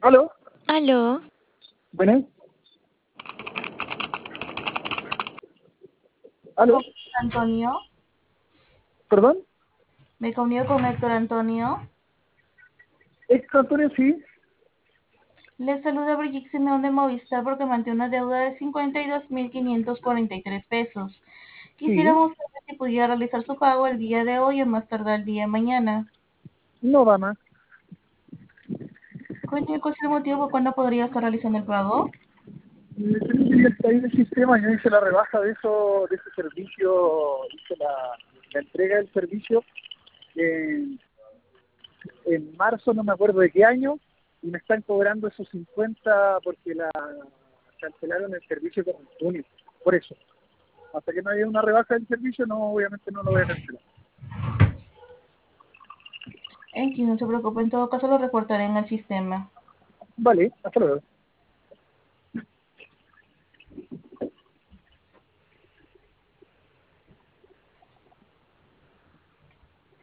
¿Aló? Aló, Bueno, ¿aló? Antonio, ¿Perdón? me comunico con Héctor Antonio. ¿Héctor Antonio sí? Le saluda Brigitte Simeón de Movistar porque mantiene una deuda de 52.543 pesos. Sí. Quisiéramos saber si pudiera realizar su pago el día de hoy o más tardar el día de mañana. No va más. ¿Cuál es el motivo por cuál no podría estar realizando el pago? Ya está ahí en el sistema, yo hice la rebaja de eso, de ese servicio, hice la entrega del servicio en, en marzo, no me acuerdo de qué año, y me están cobrando esos 50 porque cancelaron el servicio con el junio. Por eso, hasta que no haya una rebaja del servicio, no, obviamente no lo voy a cancelar. No se preocupe, en todo caso lo reportaré en el sistema. Vale, hasta luego.